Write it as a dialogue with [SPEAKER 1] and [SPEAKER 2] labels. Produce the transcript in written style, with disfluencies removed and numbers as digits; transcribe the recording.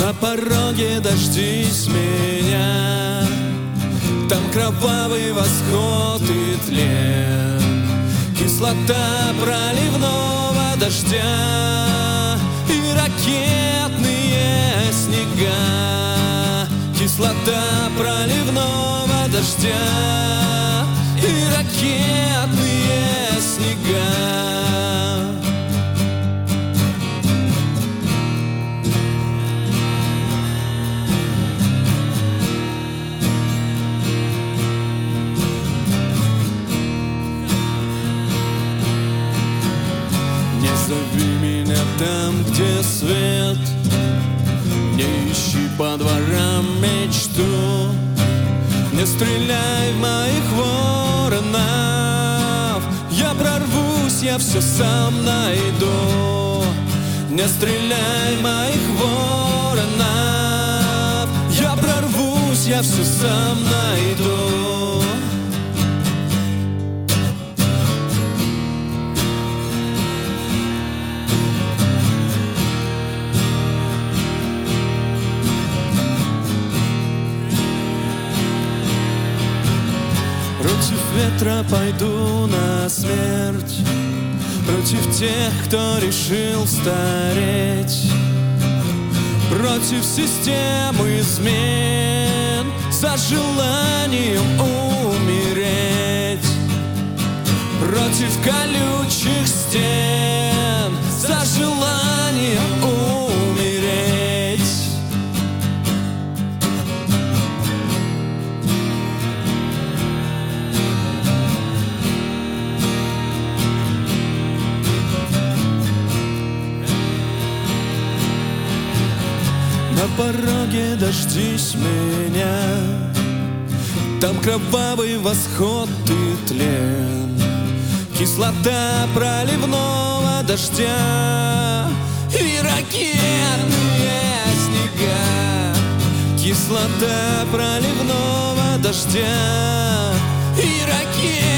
[SPEAKER 1] На пороге дождись меня, там кровавый восход и тлен, кислота проливного дождя и ракетные снега. Кислота проливного дождя и ракетные снега. Зови меня там, где свет, не ищи по дворам мечту, не стреляй в моих воронов, я прорвусь, я все сам найду. Не стреляй в моих воронов, я прорвусь, я все сам найду. Против ветра пойду на смерть, против тех, кто решил стареть, против системы измен, за желанием умереть, против колючих стен, за желанием умереть. На пороге дождись меня, там кровавый восход и тлен, кислота проливного дождя и ракетные снега. Кислота проливного дождя и ракетные